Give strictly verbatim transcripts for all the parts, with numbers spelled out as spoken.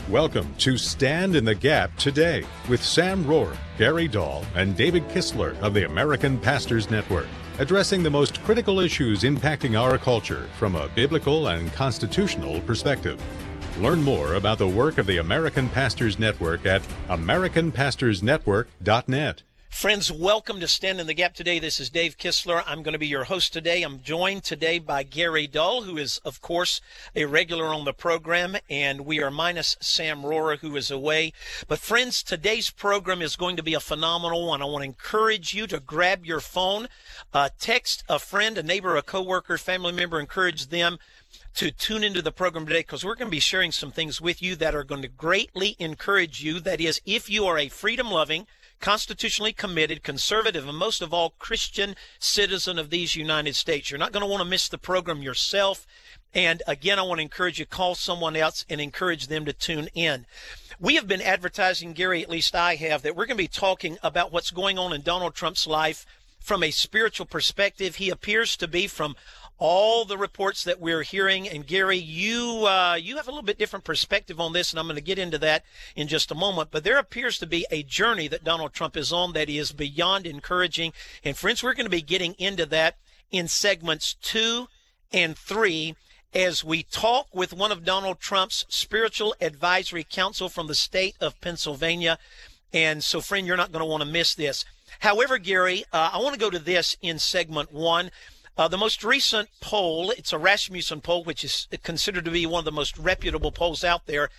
Welcome to Stand in the Gap Today with Sam Rohrer, Gary Dahl, and David Kistler of the American Pastors Network, addressing the most critical issues impacting our culture from a biblical and constitutional perspective. Learn more about the work of the American Pastors Network at american pastors network dot net. Friends, welcome to Stand in the Gap Today. This is Dave Kistler. I'm going to be your host today. I'm joined today by Gary Dahl, who is, of course, a regular on the program, and we are minus Sam Rohrer, who is away. But friends, today's program is going to be a phenomenal one. I want to encourage you to grab your phone, uh, text a friend, a neighbor, a coworker, family member, encourage them to tune into the program today, because we're going to be sharing some things with you that are going to greatly encourage you. That is, if you are a freedom-loving, constitutionally committed, conservative, and most of all, Christian citizen of these United States. You're not going to want to miss the program yourself. And again, I want to encourage you to call someone else and encourage them to tune in. We have been advertising, Gary, at least I have, that we're going to be talking about what's going on in Donald Trump's life from a spiritual perspective. He appears to be, from all the reports that we're hearing, and Gary, you uh, you have a little bit different perspective on this, and I'm going to get into that in just a moment, but there appears to be a journey that Donald Trump is on that is beyond encouraging. And friends, we're going to be getting into that in segments two and three as we talk with one of Donald Trump's spiritual advisory council from the state of Pennsylvania. And so, friend, you're not going to want to miss this. However, Gary, uh, I want to go to this in segment one. Uh, the most recent poll, it's a Rasmussen poll, which is considered to be one of the most reputable polls out there.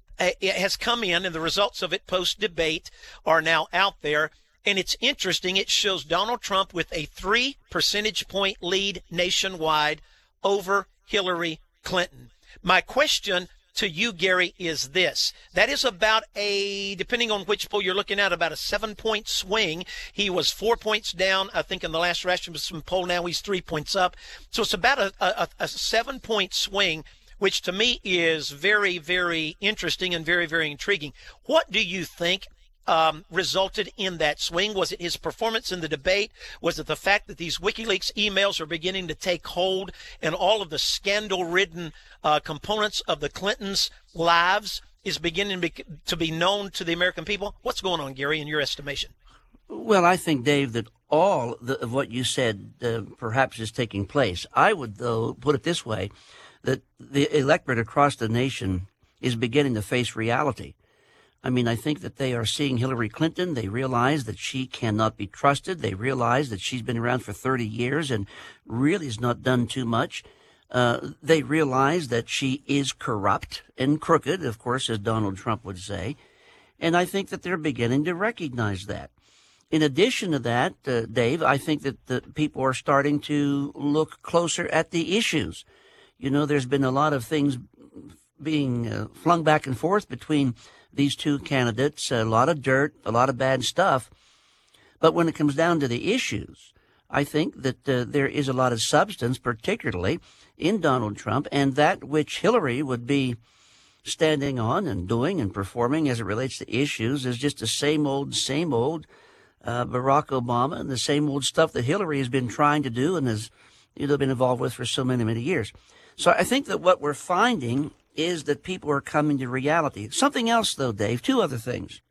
It has come in, and the results of it post-debate are now out there. And it's interesting. It shows Donald Trump with a three percentage point lead nationwide over Hillary Clinton. My question to you, Gary, is this. That is about a, depending on which poll you're looking at, about a seven-point swing. He was four points down, I think, in the last Rasmussen poll. Now he's three points up. So it's about a, a, a seven-point swing, which to me is very, very interesting and very, very intriguing. What do you think um, resulted in that swing? Was it his performance in the debate? Was it the fact that these WikiLeaks emails are beginning to take hold and all of the scandal-ridden uh, components of the Clintons' lives is beginning to be, to be known to the American people? What's going on, Gary, in your estimation? Well, I think, Dave, that all the, of what you said uh, perhaps is taking place. I would, though, put it this way, that the electorate across the nation is beginning to face reality. I mean, I think that they are seeing Hillary Clinton. They realize that she cannot be trusted. They realize that she's been around for thirty years and really has not done too much. Uh, they realize that she is corrupt and crooked, of course, as Donald Trump would say. And I think that they're beginning to recognize that. In addition to that, uh, Dave, I think that the people are starting to look closer at the issues. You know, there's been a lot of things being uh, flung back and forth between these two candidates, a lot of dirt, a lot of bad stuff. But when it comes down to the issues, I think that uh, there is a lot of substance, particularly in Donald Trump, and that which Hillary would be standing on and doing and performing as it relates to issues is just the same old, same old uh, Barack Obama and the same old stuff that Hillary has been trying to do and has, you know, been involved with for so many, many years. So I think that what we're finding is that people are coming to reality. Something else, though, Dave, two other things.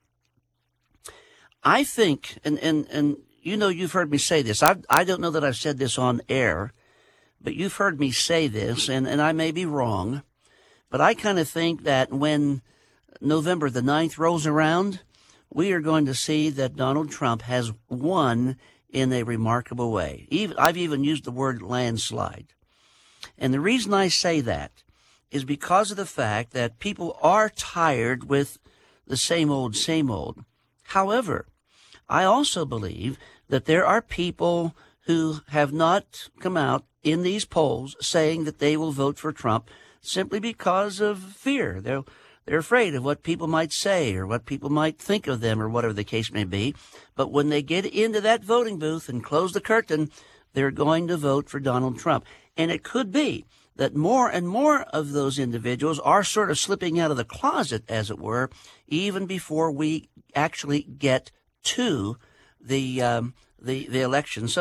I think, and, and, and you know, you've heard me say this. I I don't know that I've said this on air, but you've heard me say this, and, and I may be wrong, but I kind of think that when November the ninth rolls around, we are going to see that Donald Trump has won in a remarkable way. Even, I've even used the word landslide. And the reason I say that is because of the fact that people are tired with the same old, same old. However, I also believe that there are people who have not come out in these polls saying that they will vote for Trump simply because of fear. They're, they're afraid of what people might say or what people might think of them or whatever the case may be. But when they get into that voting booth and close the curtain, they're going to vote for Donald Trump. And it could be that more and more of those individuals are sort of slipping out of the closet, as it were, even before we actually get to the um, the, the election. So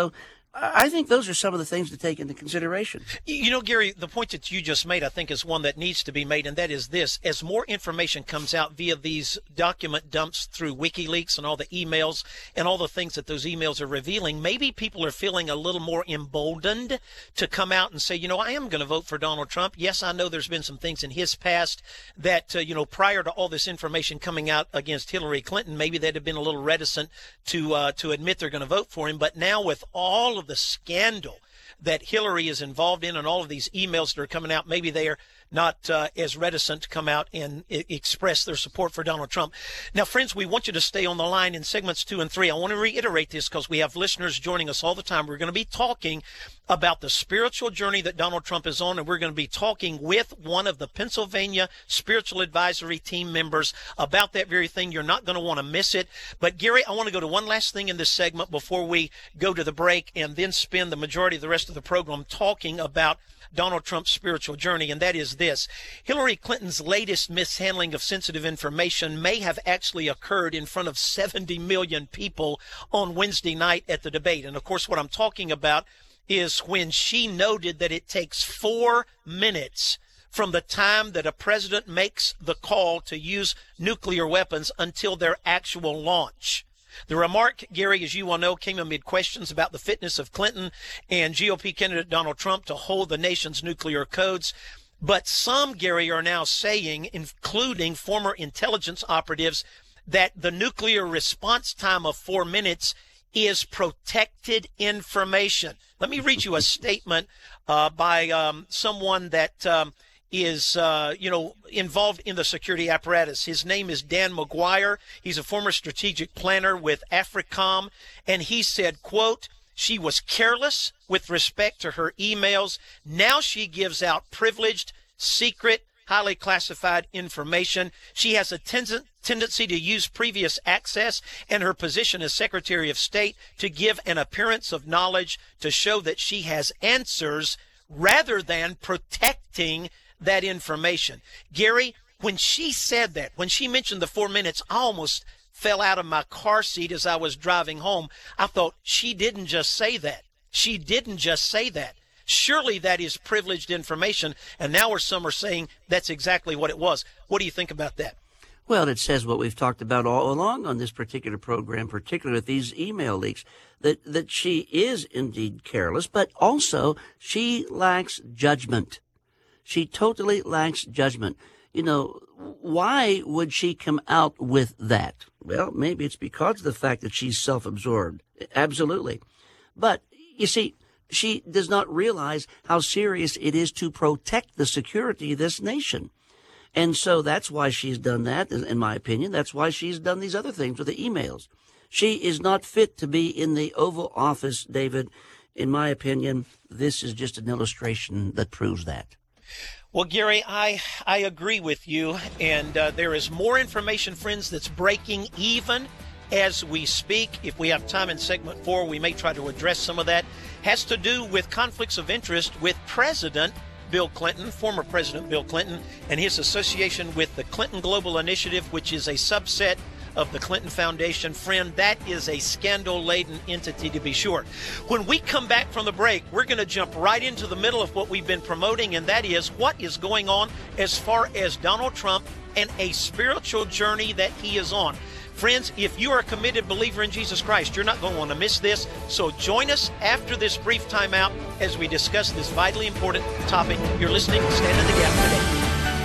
I think those are some of the things to take into consideration. You know, Gary, the point that you just made, I think, is one that needs to be made, and that is this. As more information comes out via these document dumps through WikiLeaks and all the emails and all the things that those emails are revealing, maybe people are feeling a little more emboldened to come out and say, you know, I am going to vote for Donald Trump. Yes, I know there's been some things in his past that, uh, you know, prior to all this information coming out against Hillary Clinton, maybe they'd have been a little reticent to uh, to admit they're going to vote for him. But now with all of the scandal that Hillary is involved in and all of these emails that are coming out, maybe they are not uh, as reticent to come out and I- express their support for Donald Trump. Now, friends, we want you to stay on the line in segments two and three. I want to reiterate this because we have listeners joining us all the time. We're going to be talking about the spiritual journey that Donald Trump is on, and we're going to be talking with one of the Pennsylvania Spiritual Advisory Team members about that very thing. You're not going to want to miss it. But, Gary, I want to go to one last thing in this segment before we go to the break and then spend the majority of the rest of the program talking about Donald Trump's spiritual journey, and that is this. Hillary Clinton's latest mishandling of sensitive information may have actually occurred in front of seventy million people on Wednesday night at the debate. And, of course, what I'm talking about is when she noted that it takes four minutes from the time that a president makes the call to use nuclear weapons until their actual launch. The remark, Gary, as you well know, came amid questions about the fitness of Clinton and G O P candidate Donald Trump to hold the nation's nuclear codes. But some, Gary, are now saying, including former intelligence operatives, that the nuclear response time of four minutes is protected information. Let me read you a statement uh, by um, someone that um, is, uh, you know, involved in the security apparatus. His name is Dan McGuire. He's a former strategic planner with AFRICOM. And he said, quote, she was careless with respect to her emails. Now she gives out privileged, secret, highly classified information. She has a ten- tendency to use previous access and her position as Secretary of State to give an appearance of knowledge to show that she has answers rather than protecting that information. Gary, when she said that, when she mentioned the four minutes, I almost fell out of my car seat as I was driving home. I thought, she didn't just say that. She didn't just say that. Surely that is privileged information. And now some are saying that's exactly what it was. What do you think about that? Well, it says what we've talked about all along on this particular program, particularly with these email leaks, that, that she is indeed careless, but also she lacks judgment. She totally lacks judgment. You know, why would she come out with that? Well, maybe it's because of the fact that she's self-absorbed. Absolutely. But, you see, she does not realize how serious it is to protect the security of this nation. And so that's why she's done that, in my opinion. That's why she's done these other things with the emails. She is not fit to be in the Oval Office, David. In my opinion, this is just an illustration that proves that. Well, Gary, I I agree with you, and uh, there is more information, friends, that's breaking even as we speak. If we have time in segment four, we may try to address some of that. Has to do with conflicts of interest with President Bill Clinton, former President Bill Clinton, and his association with the Clinton Global Initiative, which is a subset of the Clinton Foundation. Friend, that is a scandal-laden entity, to be sure. When we come back from the break, we're going to jump right into the middle of what we've been promoting, and that is what is going on as far as Donald Trump and a spiritual journey that he is on. Friends, if you are a committed believer in Jesus Christ, you're not going to want to miss this. So join us after this brief timeout as we discuss this vitally important topic. You're listening to Stand in the Gap today.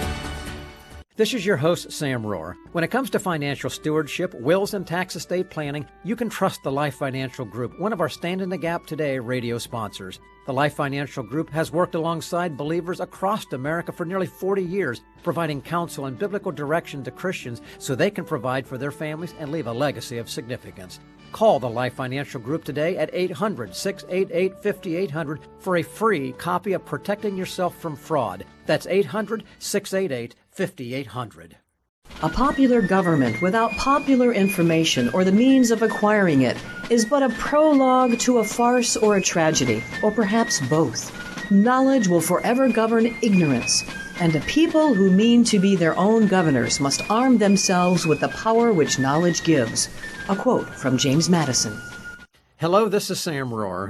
This is your host, Sam Rohr. When it comes to financial stewardship, wills, and tax estate planning, you can trust the Life Financial Group, one of our Stand in the Gap Today radio sponsors. The Life Financial Group has worked alongside believers across America for nearly forty years, providing counsel and biblical direction to Christians so they can provide for their families and leave a legacy of significance. Call the Life Financial Group today at eight hundred, six eight eight, five eight zero zero for a free copy of Protecting Yourself from Fraud. That's eight hundred, six eight eight, five eight zero zero. A popular government without popular information or the means of acquiring it is but a prologue to a farce or a tragedy, or perhaps both. Knowledge will forever govern ignorance, and a people who mean to be their own governors must arm themselves with the power which knowledge gives. A quote from James Madison. Hello, this is Sam Rohr.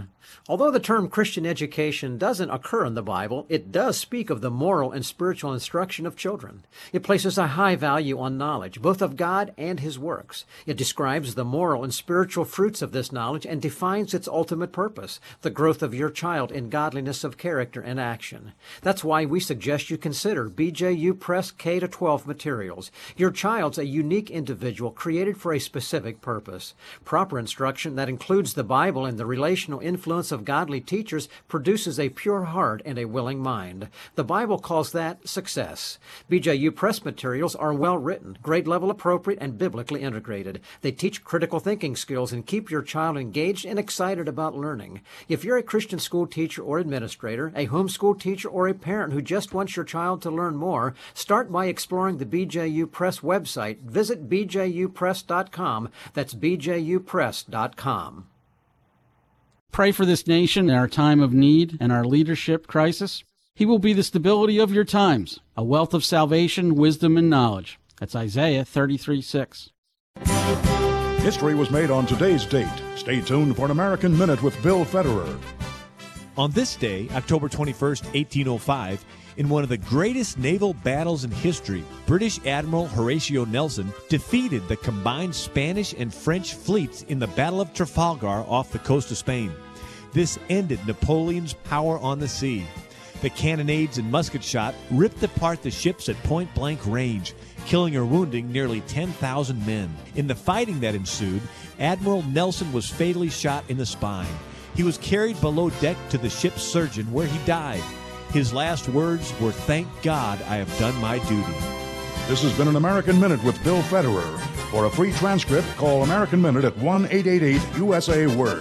Although the term Christian education doesn't occur in the Bible, it does speak of the moral and spiritual instruction of children. It places a high value on knowledge, both of God and His works. It describes the moral and spiritual fruits of this knowledge and defines its ultimate purpose, the growth of your child in godliness of character and action. That's why we suggest you consider B J U Press K to twelve materials. Your child's a unique individual created for a specific purpose. Proper instruction that includes the Bible and the relational influence of godly teachers produces a pure heart and a willing mind. The Bible calls that success. B J U Press materials are well written, grade level appropriate, and biblically integrated. They teach critical thinking skills and keep your child engaged and excited about learning. If you're a Christian school teacher or administrator, a homeschool teacher, or a parent who just wants your child to learn more, start by exploring the B J U Press website. Visit b j u press dot com. That's b j u press dot com. Pray for this nation in our time of need and our leadership crisis. He will be the stability of your times, a wealth of salvation, wisdom, and knowledge. That's Isaiah thirty-three six. History was made on today's date. Stay tuned for an American Minute with Bill Federer. On this day, October twenty-first, eighteen oh five, in one of the greatest naval battles in history, British Admiral Horatio Nelson defeated the combined Spanish and French fleets in the Battle of Trafalgar off the coast of Spain. This ended Napoleon's power on the sea. The cannonades and musket shot ripped apart the ships at point-blank range, killing or wounding nearly ten thousand men. In the fighting that ensued, Admiral Nelson was fatally shot in the spine. He was carried below deck to the ship's surgeon, where he died. His last words were, "Thank God I have done my duty." This has been an American Minute with Bill Federer. For a free transcript, call American Minute at one eight eight eight U S A Word.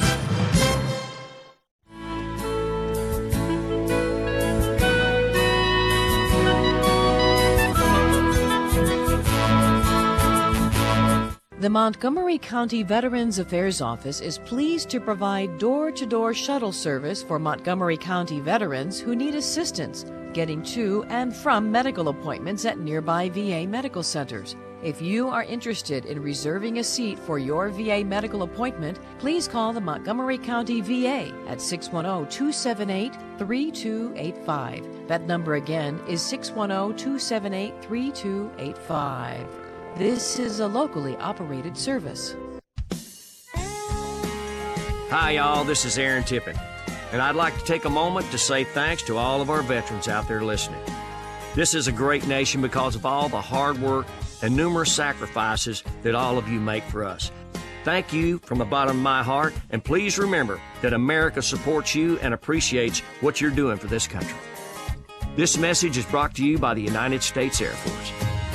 The Montgomery County Veterans Affairs Office is pleased to provide door-to-door shuttle service for Montgomery County veterans who need assistance getting to and from medical appointments at nearby V A medical centers. If you are interested in reserving a seat for your V A medical appointment, please call the Montgomery County V A at six one zero, two seven eight, three two eight five. That number again is six one zero, two seven eight, three two eight five. This is a locally operated service. Hi, y'all. This is Aaron Tippin, and I'd like to take a moment to say thanks to all of our veterans out there listening. This is a great nation because of all the hard work and numerous sacrifices that all of you make for us. Thank you from the bottom of my heart, and please remember that America supports you and appreciates what you're doing for this country. This message is brought to you by the United States Air Force.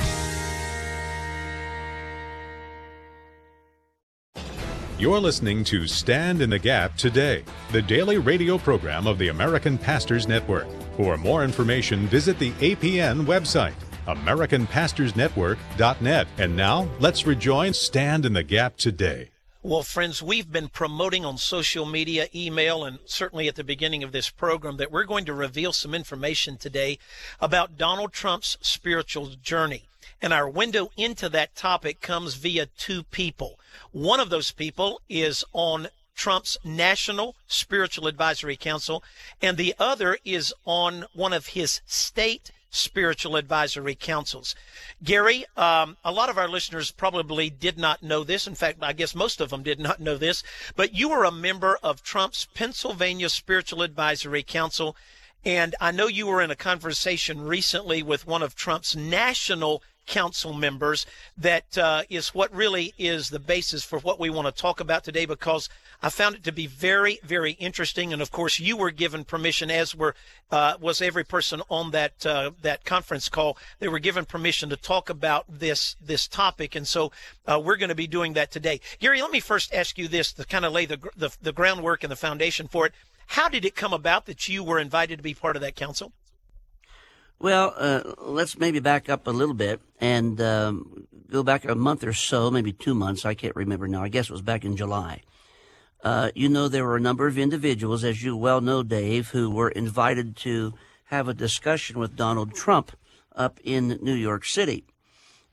You're listening to Stand in the Gap Today, the daily radio program of the American Pastors Network. For more information, visit the A P N website, american pastors network dot net. And now, let's rejoin Stand in the Gap Today. Well, friends, we've been promoting on social media, email, and certainly at the beginning of this program that we're going to reveal some information today about Donald Trump's spiritual journey. And our window into that topic comes via two people. One of those people is on Trump's National Spiritual Advisory Council, and the other is on one of his state spiritual advisory councils. Gary, um, a lot of our listeners probably did not know this. In fact, I guess most of them did not know this, but you were a member of Trump's Pennsylvania Spiritual Advisory Council, and I know you were in a conversation recently with one of Trump's national council members. That uh, is what really is the basis for what we want to talk about today, because I found it to be very, very interesting. And of course, you were given permission, as were uh, was every person on that uh, that conference call. They were given permission to talk about this this topic, and so uh, we're going to be doing that today. Gary, let me first ask you this to kind of lay the, the the groundwork and the foundation for it. How did it come about that you were invited to be part of that council? Well, uh, let's maybe back up a little bit and um, go back a month or so, maybe two months. I can't remember now. I guess it was back in July. Uh, you know, there were a number of individuals, as you well know, Dave, who were invited to have a discussion with Donald Trump up in New York City.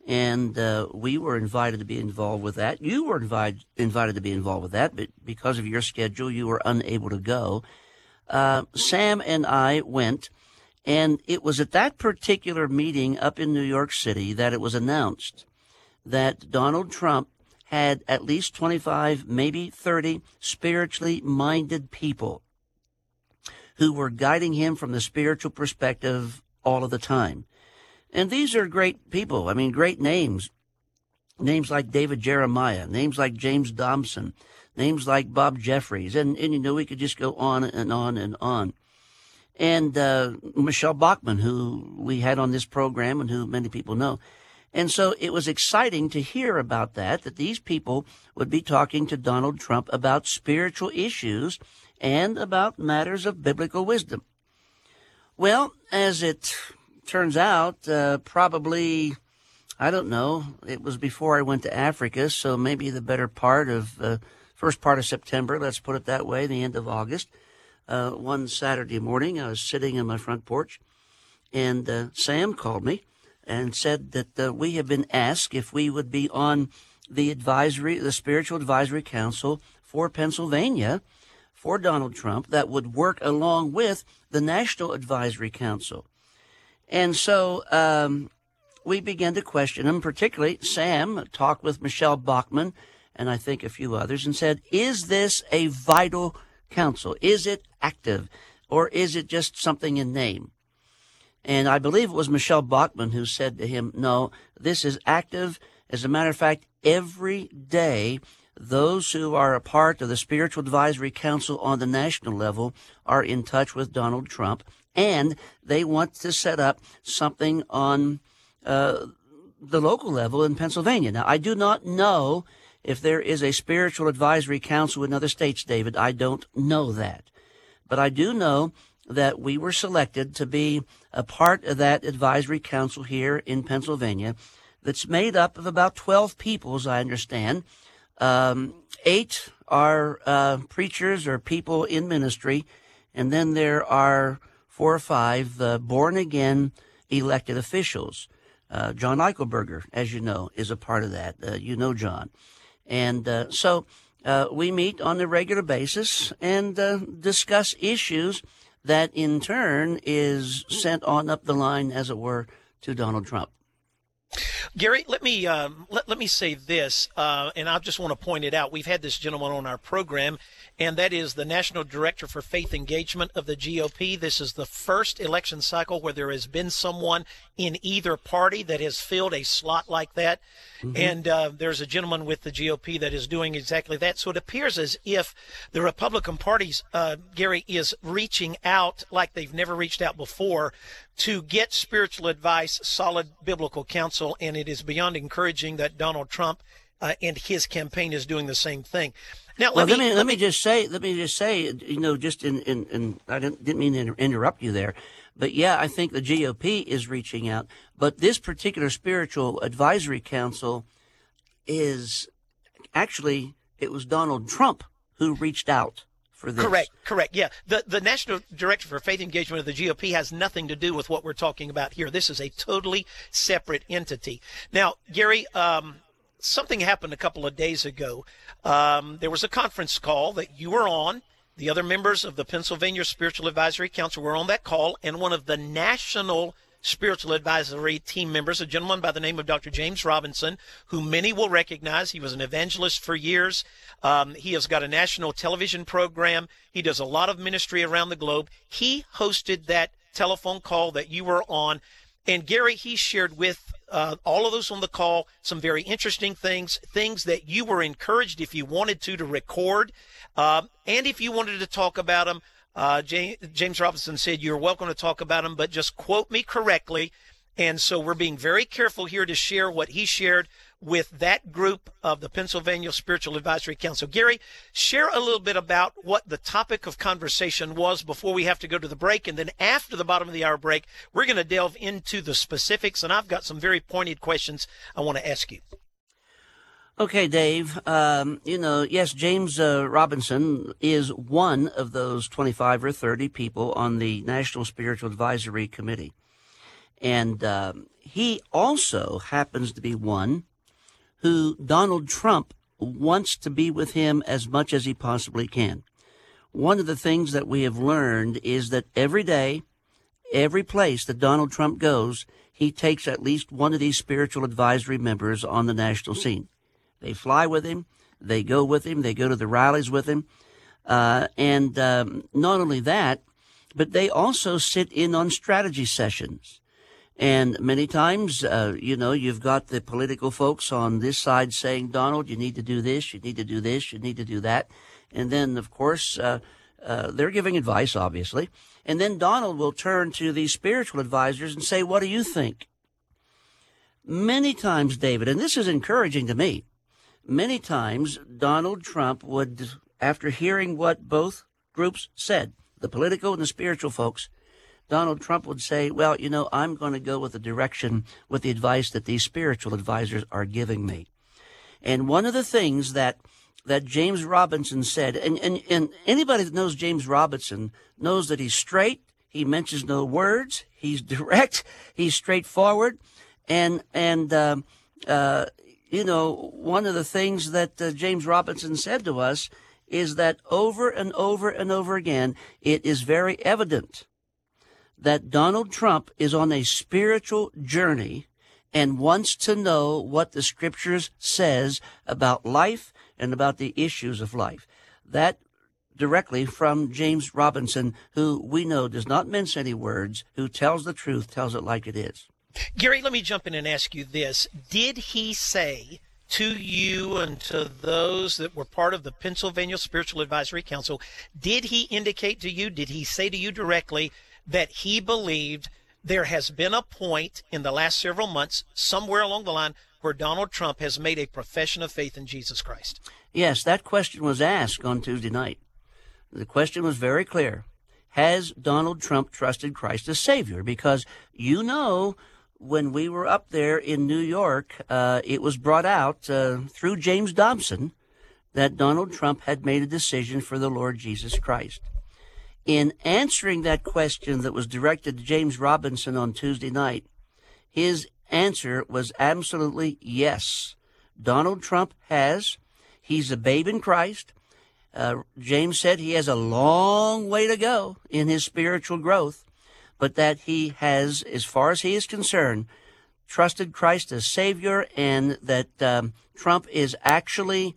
And uh, we were invited to be involved with that. You were invited invited to be involved with that, but because of your schedule, you were unable to go. Uh, Sam and I went, and it was at that particular meeting up in New York City that it was announced that Donald Trump had at least twenty-five, maybe thirty spiritually minded people who were guiding him from the spiritual perspective all of the time. And these are great people. I mean, great names. Names like David Jeremiah, names like James Dobson, names like Bob Jeffries. And, and you know, we could just go on and on and on. And uh, Michelle Bachmann, who we had on this program and who many people know. And so it was exciting to hear about that, that these people would be talking to Donald Trump about spiritual issues and about matters of biblical wisdom. Well, as it turns out, uh, probably, I don't know, it was before I went to Africa, so maybe the better part of, uh, first part of September, let's put it that way, the end of August. Uh, one Saturday morning, I was sitting on my front porch, and uh, Sam called me and said that uh, we have been asked if we would be on the advisory, the Spiritual Advisory Council for Pennsylvania for Donald Trump that would work along with the National Advisory Council. And so um, we began to question him, particularly Sam talked with Michelle Bachmann and I think a few others and said, is this a vital council? Is it active, or is it just something in name? And I believe it was Michelle Bachmann who said to him, no, this is active. As a matter of fact, every day, those who are a part of the Spiritual Advisory Council on the national level are in touch with Donald Trump, and they want to set up something on uh, the local level in Pennsylvania. Now, I do not know if there is a Spiritual Advisory Council in other states, David. I don't know that. But I do know that we were selected to be a part of that advisory council here in Pennsylvania that's made up of about twelve people, as I understand. Um, eight are uh, preachers or people in ministry, and then there are four or five uh, born-again elected officials. Uh, John Eichelberger, as you know, is a part of that. Uh, you know John. And uh, so uh, we meet on a regular basis and uh, discuss issues that, in turn, is sent on up the line, as it were, to Donald Trump. Gary, let me um, let, let me say this, uh, and I just want to point it out. We've had this gentleman on our program, and that is the National Director for Faith Engagement of the G O P. This is the first election cycle where there has been someone in either party that has filled a slot like that. Mm-hmm. And uh, there's a gentleman with the G O P that is doing exactly that. So it appears as if the Republican Party, uh, Gary, is reaching out like they've never reached out before to get spiritual advice, solid biblical counsel, and it is beyond encouraging that Donald Trump uh, and his campaign is doing the same thing. Now, well, let, let me, me let me just say, let me just say, you know, just in, in, in I didn't, didn't mean to inter- interrupt you there, but yeah, I think the G O P is reaching out, but this particular Spiritual Advisory Council is actually, it was Donald Trump who reached out for this. Correct, correct. Yeah. The the National Director for Faith Engagement of the G O P has nothing to do with what we're talking about here. This is a totally separate entity. Now, Gary, um, something happened a couple of days ago. Um, there was a conference call that you were on. The other members of the Pennsylvania Spiritual Advisory Council were on that call, and one of the national spiritual advisory team members, a gentleman by the name of Doctor James Robinson, who many will recognize. He was an evangelist for years. Um, he has got a national television program. He does a lot of ministry around the globe. He hosted that telephone call that you were on. And Gary, he shared with uh, all of those on the call some very interesting things, things that you were encouraged, if you wanted to, to record. Uh, and if you wanted to talk about them, Uh, James Robinson said, you're welcome to talk about them, but just quote me correctly. And so we're being very careful here to share what he shared with that group of the Pennsylvania Spiritual Advisory Council. Gary, share a little bit about what the topic of conversation was before we have to go to the break. And then after the bottom of the hour break, we're going to delve into the specifics. And I've got some very pointed questions I want to ask you. Okay, Dave, um, you know, yes, James uh, Robinson is one of those twenty-five or thirty people on the National Spiritual Advisory Committee. And um, he also happens to be one who Donald Trump wants to be with him as much as he possibly can. One of the things that we have learned is that every day, every place that Donald Trump goes, he takes at least one of these spiritual advisory members on the national scene. They fly with him. They go with him. They go to the rallies with him. Uh, and um, not only that, but they also sit in on strategy sessions. And many times, uh, you know, you've got the political folks on this side saying, Donald, you need to do this, you need to do this, you need to do that. And then, of course, uh, uh, they're giving advice, obviously. And then Donald will turn to these spiritual advisors and say, what do you think? Many times, David, and this is encouraging to me, many times Donald Trump would, after hearing what both groups said, the political and the spiritual folks, Donald Trump would say, well, you know, I'm going to go with the direction, with the advice that these spiritual advisors are giving me. And one of the things that that James Robinson said, and, and, and anybody that knows James Robinson knows that he's straight, he mentions no words, he's direct, he's straightforward. And, and uh, uh, you know, one of the things that uh, James Robinson said to us is that over and over and over again, it is very evident that Donald Trump is on a spiritual journey and wants to know what the Scriptures says about life and about the issues of life. That directly from James Robinson, who we know does not mince any words, who tells the truth, tells it like it is. Gary, let me jump in and ask you this. Did he say to you and to those that were part of the Pennsylvania Spiritual Advisory Council, did he indicate to you, did he say to you directly that he believed there has been a point in the last several months, somewhere along the line, where Donald Trump has made a profession of faith in Jesus Christ? Yes, that question was asked on Tuesday night. The question was very clear. Has Donald Trump trusted Christ as Savior? Because you know, when we were up there in New York, uh, it was brought out uh, through James Dobson that Donald Trump had made a decision for the Lord Jesus Christ. In answering that question that was directed to James Robinson on Tuesday night, his answer was absolutely yes. Donald Trump has. He's a babe in Christ. Uh, James said he has a long way to go in his spiritual growth, but that he has, as far as he is concerned, trusted Christ as Savior, and that um, Trump is actually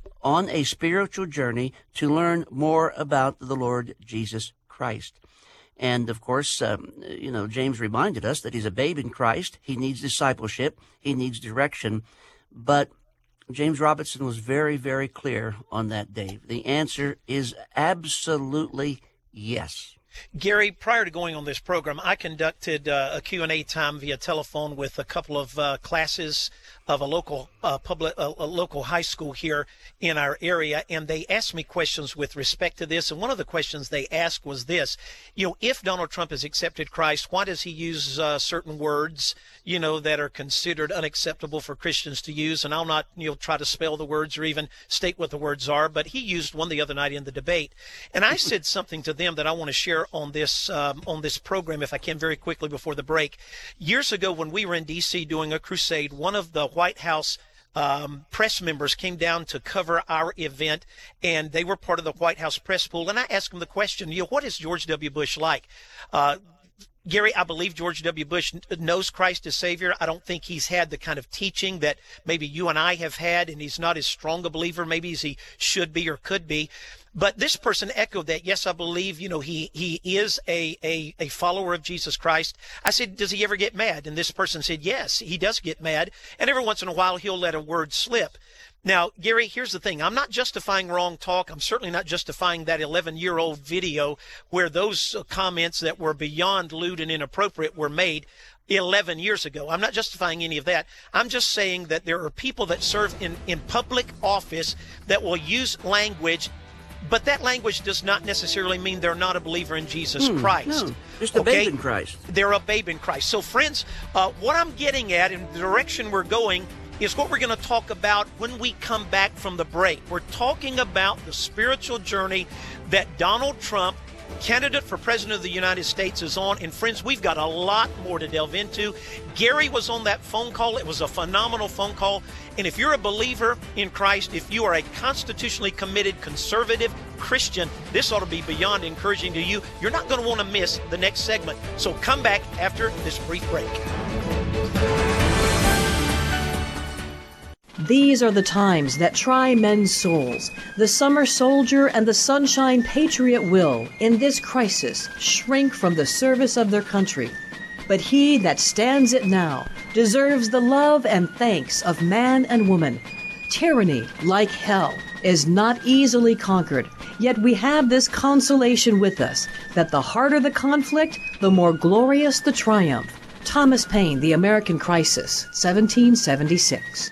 on a spiritual journey to learn more about the Lord Jesus Christ. And, of course, um, you know, James reminded us that he's a babe in Christ. He needs discipleship. He needs direction. But James Robinson was very, very clear on that, Dave. The answer is absolutely yes. Gary, prior to going on this program, I conducted uh, a Q and A time via telephone with a couple of uh, classes of a local uh, public, uh, a local high school here in our area, and they asked me questions with respect to this. And one of the questions they asked was this: you know, if Donald Trump has accepted Christ, why does he use uh, certain words, you know, that are considered unacceptable for Christians to use? And I'll not, you know, try to spell the words or even state what the words are, but he used one the other night in the debate, and I said something to them that I want to share on this um, on this program, if I can, very quickly before the break. Years ago, when we were in D C doing a crusade, one of the White House um, press members came down to cover our event, and they were part of the White House press pool. And I asked them the question, you know, what is George W. Bush like? Uh, Gary, I believe George W. Bush knows Christ as Savior. I don't think he's had the kind of teaching that maybe you and I have had, and he's not as strong a believer maybe as he should be or could be. But this person echoed that, yes, I believe, you know, he, he is a, a, a follower of Jesus Christ. I said, does he ever get mad? And this person said, yes, he does get mad. And every once in a while, he'll let a word slip. Now, Gary, here's the thing. I'm not justifying wrong talk. I'm certainly not justifying that eleven-year-old video where those comments that were beyond lewd and inappropriate were made eleven years ago. I'm not justifying any of that. I'm just saying that there are people that serve in, in public office that will use language, but that language does not necessarily mean they're not a believer in Jesus hmm, Christ. No, just a okay? babe in Christ. They're a babe in Christ. So, friends, uh, what I'm getting at in the direction we're going is what we're going to talk about when we come back from the break. We're talking about the spiritual journey that Donald Trump candidate for President of the United States is on. And friends, we've got a lot more to delve into. Gary was on that phone call. It was a phenomenal phone call. And if you're a believer in Christ, if you are a constitutionally committed conservative Christian, this ought to be beyond encouraging to you. You're not going to want to miss the next segment. So come back after this brief break. These are the times that try men's souls. The summer soldier and the sunshine patriot will, in this crisis, shrink from the service of their country. But he that stands it now deserves the love and thanks of man and woman. Tyranny, like hell, is not easily conquered, yet we have this consolation with us, that the harder the conflict, the more glorious the triumph. Thomas Paine, The American Crisis, seventeen seventy-six.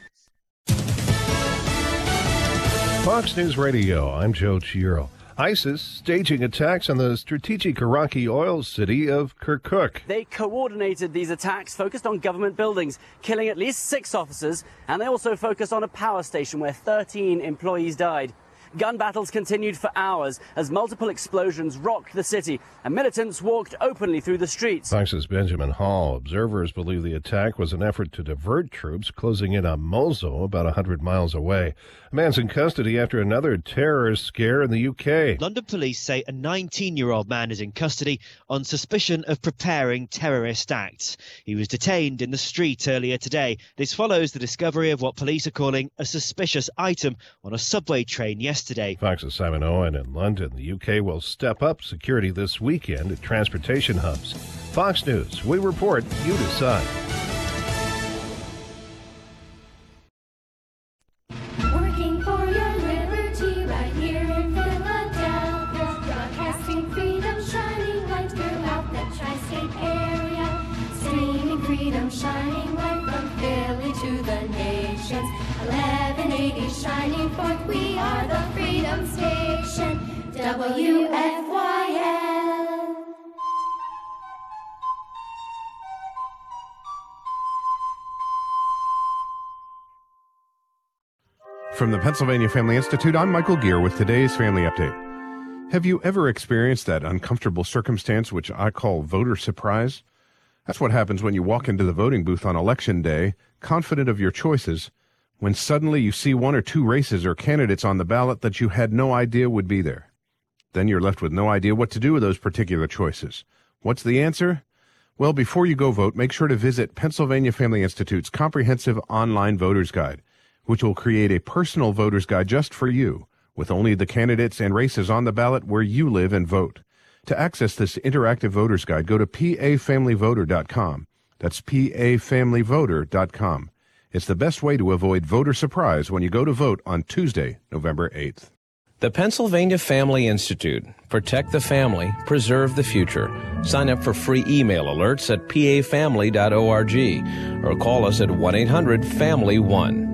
Fox News Radio, I'm Joe Chiaro. ISIS staging attacks on the strategic Iraqi oil city of Kirkuk. They coordinated these attacks focused on government buildings, killing at least six officers, and they also focused on a power station where thirteen employees died. Gun battles continued for hours as multiple explosions rocked the city and militants walked openly through the streets. Fox's Benjamin Hall. Observers believe the attack was an effort to divert troops closing in on Mosul, about one hundred miles away. A man's in custody after another terrorist scare in the U K. London police say a nineteen-year-old man is in custody on suspicion of preparing terrorist acts. He was detained in the street earlier today. This follows the discovery of what police are calling a suspicious item on a subway train yesterday. Today. Fox's Simon Owen in London. The U K will step up security this weekend at transportation hubs. Fox News, we report, you decide. Working for your liberty right here in Philadelphia. Broadcasting freedom, shining light throughout the tri-state area. Streaming freedom, shining light from Philly to the nations. eleven eighty shining forth, we are the Freedom Station, W F Y L. From the Pennsylvania Family Institute, I'm Michael Gear with today's Family Update. Have you ever experienced that uncomfortable circumstance which I call voter surprise? That's what happens when you walk into the voting booth on Election Day, confident of your choices, when suddenly you see one or two races or candidates on the ballot that you had no idea would be there. Then you're left with no idea what to do with those particular choices. What's the answer? Well, before you go vote, make sure to visit Pennsylvania Family Institute's comprehensive online voter's guide, which will create a personal voter's guide just for you, with only the candidates and races on the ballot where you live and vote. To access this interactive voter's guide, go to P A family voter dot com. That's P A family voter dot com. It's the best way to avoid voter surprise when you go to vote on Tuesday, November eighth. The Pennsylvania Family Institute. Protect the family, preserve the future. Sign up for free email alerts at P A family dot org or call us at one eight hundred family one.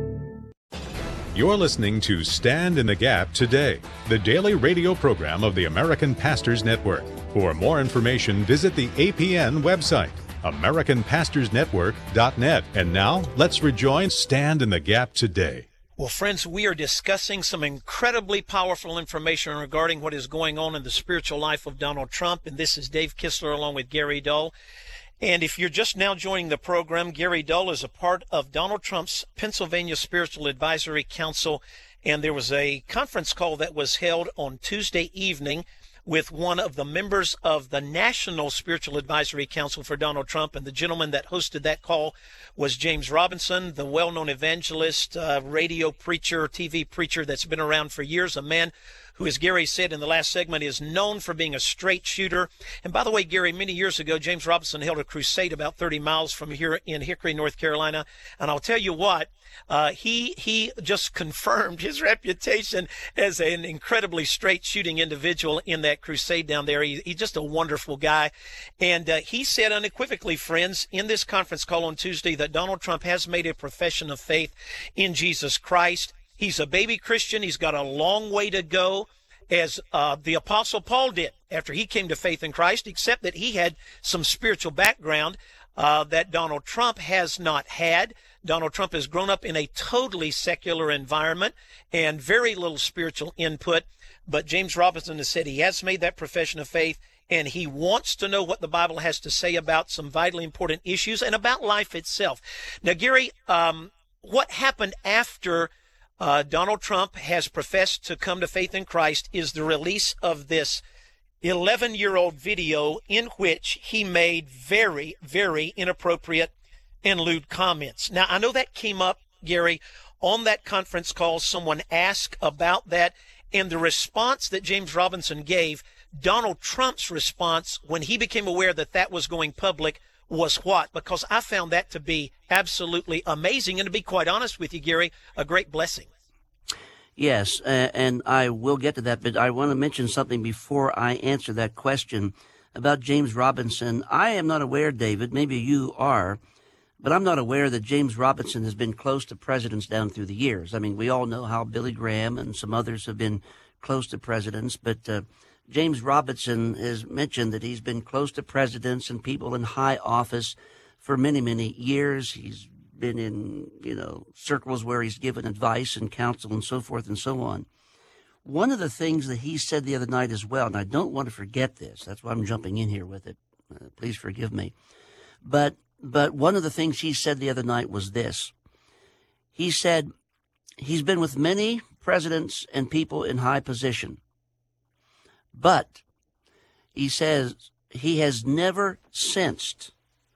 You're listening to Stand in the Gap Today, the daily radio program of the American Pastors Network. For more information, visit the A P N website, American Pastors Network dot net. And now, let's rejoin Stand in the Gap Today. Well, friends, we are discussing some incredibly powerful information regarding what is going on in the spiritual life of Donald Trump. And this is Dave Kistler along with Gary Dull. And if you're just now joining the program, Gary Dull is a part of Donald Trump's Pennsylvania Spiritual Advisory Council. And there was a conference call that was held on Tuesday evening with one of the members of the National Spiritual Advisory Council for Donald Trump. And the gentleman that hosted that call was James Robinson, the well-known evangelist, uh, radio preacher, T V preacher that's been around for years, a man who, as Gary said in the last segment, is known for being a straight shooter. And by the way, Gary, many years ago, James Robinson held a crusade about thirty miles from here in Hickory, North Carolina. And I'll tell you what, uh, he he just confirmed his reputation as an incredibly straight shooting individual in that crusade down there. He, he's just a wonderful guy. And uh, he said unequivocally, friends, in this conference call on Tuesday, that Donald Trump has made a profession of faith in Jesus Christ. He's a baby Christian. He's got a long way to go, as uh, the Apostle Paul did after he came to faith in Christ, except that he had some spiritual background. uh, that Donald Trump has not had. Donald Trump has grown up in a totally secular environment and very little spiritual input. But James Robinson has said he has made that profession of faith, and he wants to know what the Bible has to say about some vitally important issues and about life itself. Now, Gary, um, what happened after uh, Donald Trump has professed to come to faith in Christ is the release of this eleven-year-old video in which he made very, very inappropriate and lewd comments. Now, I know that came up, Gary, on that conference call. Someone asked about that, and the response that James Robinson gave, Donald Trump's response when he became aware that that was going public, was what? Because I found that to be absolutely amazing, and to be quite honest with you, Gary, a great blessing. Yes, uh, and I will get to that, but I want to mention something before I answer that question about James Robinson. I am not aware, David, maybe you are, but I'm not aware that James Robinson has been close to presidents down through the years. I mean, we all know how Billy Graham and some others have been close to presidents, but uh, James Robinson has mentioned that he's been close to presidents and people in high office for many, many years. He's been in, you know, circles where he's given advice and counsel and so forth and so on. One of the things that he said the other night as well, and I don't want to forget this, that's why I'm jumping in here with it. Uh, please forgive me. But But one of the things he said the other night was this. He said he's been with many presidents and people in high position, but he says he has never sensed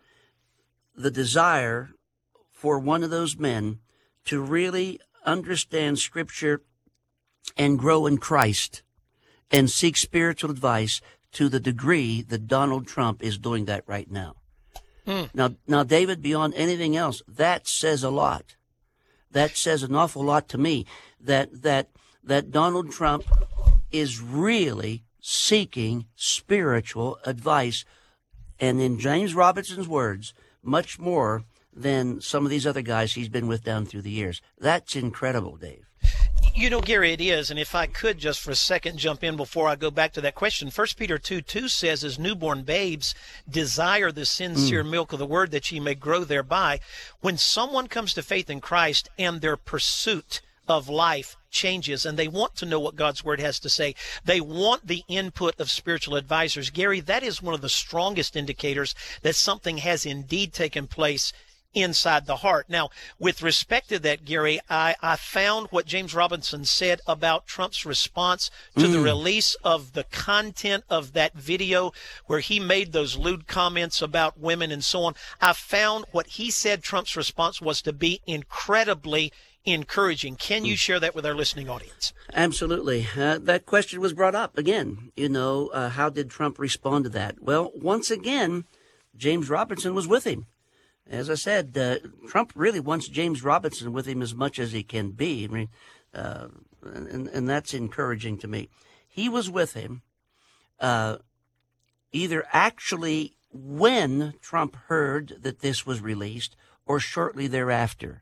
the desire for one of those men to really understand Scripture and grow in Christ and seek spiritual advice to the degree that Donald Trump is doing that right now. Mm. Now, now, David, beyond anything else, that says a lot. That says an awful lot to me, that that that Donald Trump is really seeking spiritual advice, and in James Robinson's words, much more than some of these other guys he's been with down through the years. That's incredible, Dave. You know, Gary, it is. And if I could just for a second jump in before I go back to that question, First Peter two two says, as newborn babes desire the sincere mm. milk of the word that ye may grow thereby. When someone comes to faith in Christ and their pursuit of life changes and they want to know what God's word has to say, they want the input of spiritual advisors. Gary, that is one of the strongest indicators that something has indeed taken place inside the heart. Now, with respect to that, Gary, I, I found what James Robinson said about Trump's response to mm. the release of the content of that video where he made those lewd comments about women and so on. I found what he said Trump's response was to be incredibly encouraging. Can you share that with our listening audience? Absolutely. Uh, that question was brought up again. You know, uh, how did Trump respond to that? Well, once again, James Robinson was with him. As I said, uh, Trump really wants James Robinson with him as much as he can be. I mean, uh, and, and that's encouraging to me. He was with him uh, either actually when Trump heard that this was released or shortly thereafter.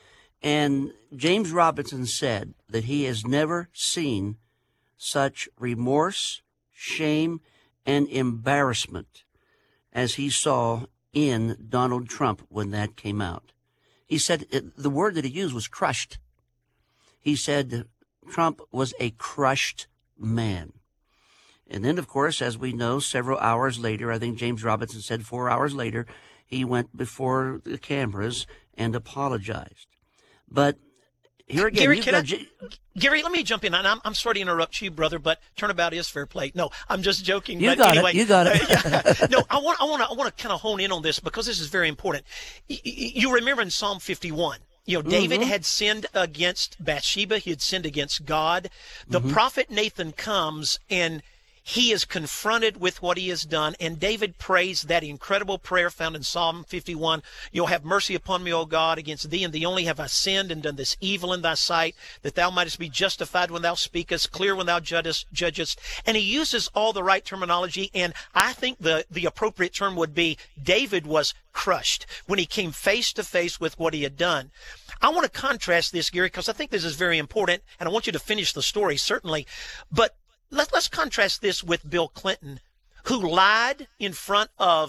And James Robinson said that he has never seen such remorse, shame, and embarrassment as he saw in Donald Trump when that came out. He said it, the word that he used was crushed. He said Trump was a crushed man. And then, of course, as we know, several hours later, I think James Robinson said four hours later, he went before the cameras and apologized. But here again, Gary, you've can got I, J- Gary, let me jump in. And I'm, I'm sorry to interrupt you, brother, but turnabout is fair play. No, I'm just joking. You but got anyway, it. You got it. uh, yeah. No, I want, I want to, I want to kind of hone in on this because this is very important. Y- you remember in Psalm fifty-one, you know, David Mm-hmm. had sinned against Bathsheba. He had sinned against God. The Mm-hmm. prophet Nathan comes and he is confronted with what he has done, and David prays that incredible prayer found in Psalm fifty-one. You'll have mercy upon me, O God, against thee and thee only have I sinned and done this evil in thy sight, that thou mightest be justified when thou speakest, clear when thou judgest. judgest. And he uses all the right terminology, and I think the, the appropriate term would be David was crushed when he came face to face with what he had done. I want to contrast this, Gary, because I think this is very important, and I want you to finish the story, certainly. But Let's, let's contrast this with Bill Clinton, who lied in front of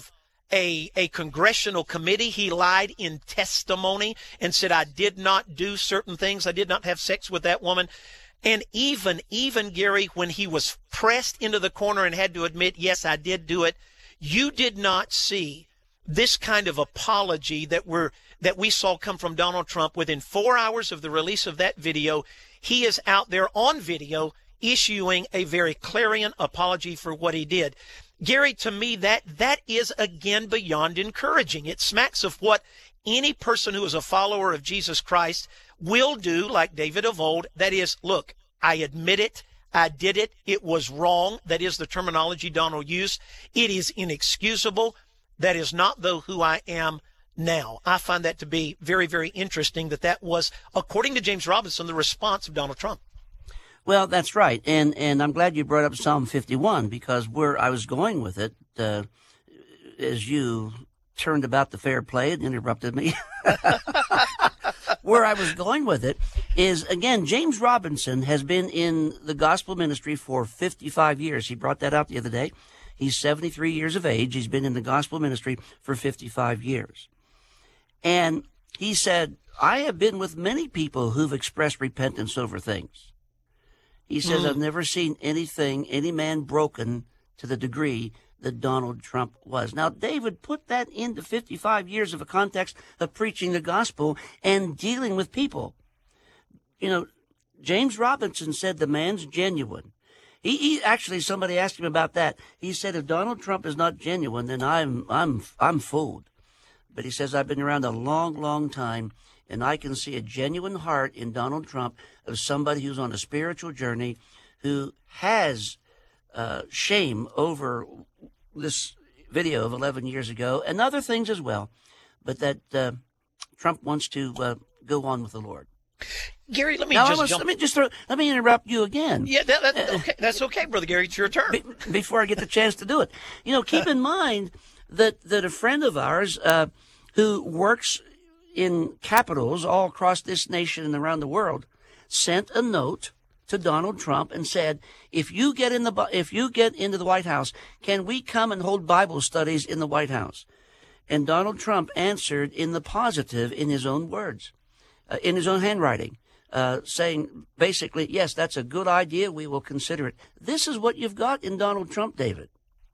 a, a congressional committee. He lied in testimony and said, I did not do certain things. I did not have sex with that woman. And even, even Gary, when he was pressed into the corner and had to admit, yes, I did do it, you did not see this kind of apology that we're, that we saw come from Donald Trump. Within four hours of the release of that video, he is out there on video issuing a very clarion apology for what he did. Gary, to me, that that is, again, beyond encouraging. It smacks of what any person who is a follower of Jesus Christ will do, like David of old. That is, look, I admit it. I did it. It was wrong. That is the terminology Donald used. It is inexcusable. That is not, though, who I am now. I find that to be very, very interesting that that was, according to James Robinson, the response of Donald Trump. Well, that's right, and and I'm glad you brought up Psalm fifty-one, because where I was going with it, uh, as you turned about the fair play and interrupted me, where I was going with it is, again, James Robinson has been in the gospel ministry for fifty-five years. He brought that out the other day. He's seventy-three years of age. He's been in the gospel ministry for fifty-five years. And he said, I have been with many people who've expressed repentance over things. He says, mm. I've never seen anything, any man broken to the degree that Donald Trump was. Now, David, put that into fifty-five years of a context of preaching the gospel and dealing with people. You know, James Robinson said the man's genuine. He, he actually, somebody asked him about that. He said, if Donald Trump is not genuine, then I'm, I'm, I'm fooled. But he says, I've been around a long, long time, and I can see a genuine heart in Donald Trump of somebody who's on a spiritual journey, who has uh, shame over this video of eleven years ago and other things as well, but that uh, Trump wants to uh, go on with the Lord. Gary, let me now, just was, jump. Let me just throw, let me interrupt you again. Yeah, that, that's okay. That's okay, Brother Gary. It's your turn. Be, before I get the chance to do it, you know, keep in mind that that a friend of ours uh, who works in capitals all across this nation and around the world sent a note to Donald Trump and said, if you get in the if you get into the White House, can we come and hold Bible studies in the White House? And Donald Trump answered in the positive in his own words, uh, in his own handwriting, uh, saying basically, yes, that's a good idea. We will consider it. This is what you've got in Donald Trump, David.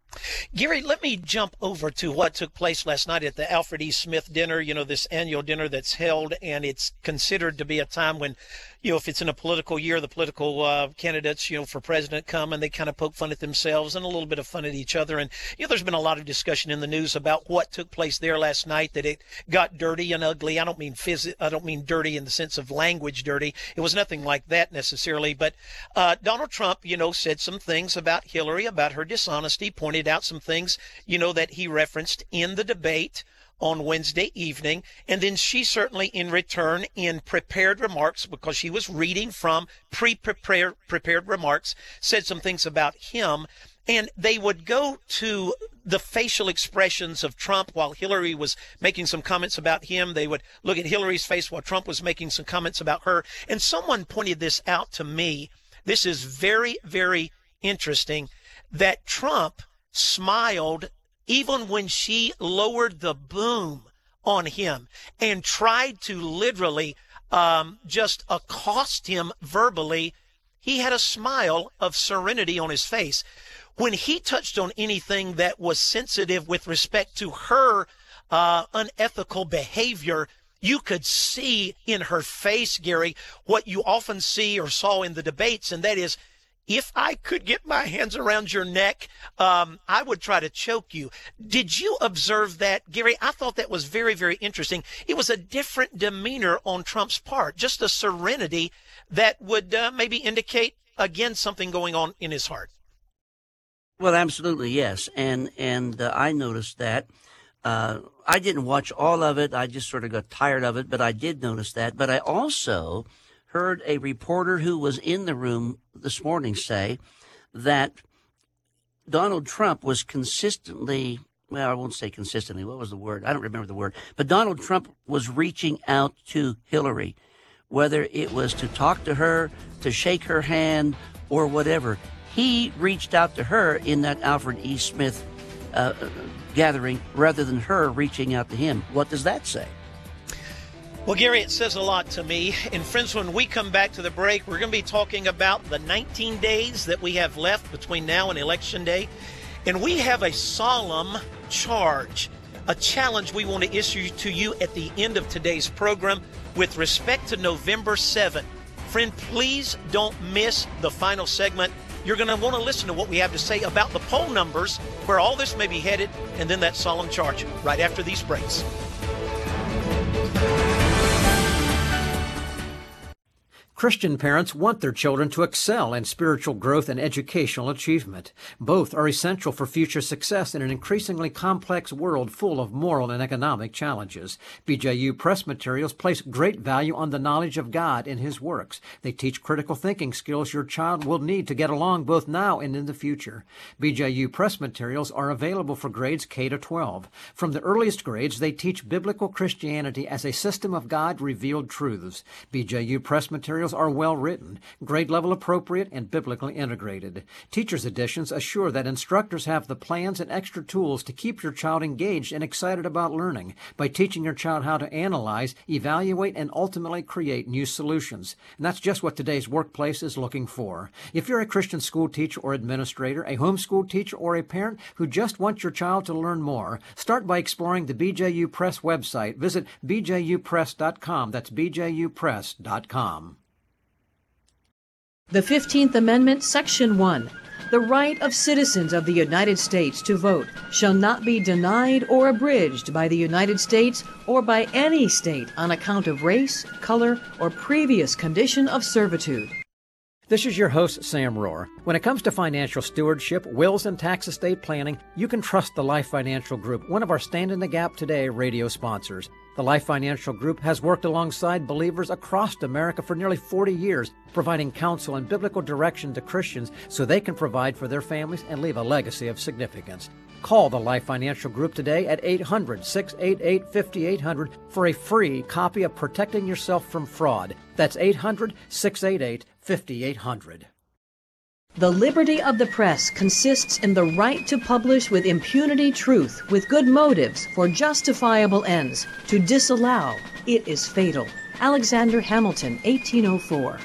Gary, let me jump over to what took place last night at the Alfred E. Smith dinner, you know, this annual dinner that's held, and it's considered to be a time when, you know, if it's in a political year, the political uh, candidates, you know, for president come and they kind of poke fun at themselves and a little bit of fun at each other. And, you know, there's been a lot of discussion in the news about what took place there last night, that it got dirty and ugly. I don't mean phys- I don't mean dirty in the sense of language dirty. It was nothing like that necessarily. But uh, Donald Trump, you know, said some things about Hillary, about her dishonesty, pointed out some things, you know, that he referenced in the debate on Wednesday evening. And then she certainly in return, in prepared remarks, because she was reading from pre-prepared prepared remarks, said some things about him. And they would go to the facial expressions of Trump while Hillary was making some comments about him. They would look at Hillary's face while Trump was making some comments about her. And someone pointed this out to me. This is very, very interesting, that Trump smiled even when she lowered the boom on him and tried to literally um, just accost him verbally. He had a smile of serenity on his face. When he touched on anything that was sensitive with respect to her uh, unethical behavior, you could see in her face, Gary, what you often see or saw in the debates, and that is, if I could get my hands around your neck, um, I would try to choke you. Did you observe that, Gary? I thought that was very, very interesting. It was a different demeanor on Trump's part, just a serenity that would uh, maybe indicate, again, something going on in his heart. Well, absolutely, yes. And and uh, I noticed that. Uh, I didn't watch all of it. I just sort of got tired of it, but I did notice that. But I also heard a reporter who was in the room this morning say that Donald Trump was consistently, well, I won't say consistently, what was the word? I don't remember the word. But Donald Trump was reaching out to Hillary, whether it was to talk to her, to shake her hand, or whatever. He reached out to her in that Alfred E. Smith uh, gathering rather than her reaching out to him. What does that say? Well, Gary, it says a lot to me. And friends, when we come back to the break, we're going to be talking about the nineteen days that we have left between now and Election Day. And we have a solemn charge, a challenge we want to issue to you at the end of today's program with respect to November seventh. Friend, please don't miss the final segment. You're going to want to listen to what we have to say about the poll numbers, where all this may be headed, and then that solemn charge right after these breaks. Christian parents want their children to excel in spiritual growth and educational achievement. Both are essential for future success in an increasingly complex world full of moral and economic challenges. B J U Press materials place great value on the knowledge of God in His works. They teach critical thinking skills your child will need to get along both now and in the future. B J U Press materials are available for grades K to twelve. From the earliest grades, they teach biblical Christianity as a system of God-revealed truths. B J U Press materials are well written, grade level appropriate, and biblically integrated. Teachers' editions assure that instructors have the plans and extra tools to keep your child engaged and excited about learning by teaching your child how to analyze, evaluate, and ultimately create new solutions. And that's just what today's workplace is looking for. If you're a Christian school teacher or administrator, a homeschool teacher, or a parent who just wants your child to learn more, start by exploring the B J U Press website. Visit b j u press dot com. That's b j u press dot com. The fifteenth Amendment, Section one. The right of citizens of the United States to vote shall not be denied or abridged by the United States or by any state on account of race, color, or previous condition of servitude. This is your host, Sam Rohr. When it comes to financial stewardship, wills, and tax estate planning, you can trust the Life Financial Group, one of our Stand in the Gap Today radio sponsors. The Life Financial Group has worked alongside believers across America for nearly forty years, providing counsel and biblical direction to Christians so they can provide for their families and leave a legacy of significance. Call the Life Financial Group today at eight hundred, six eight eight, five eight zero zero for a free copy of Protecting Yourself from Fraud. That's eight hundred, six eight eight, five eight zero zero. The liberty of the press consists in the right to publish with impunity truth with good motives for justifiable ends. To disallow, it is fatal. Alexander Hamilton, eighteen oh four.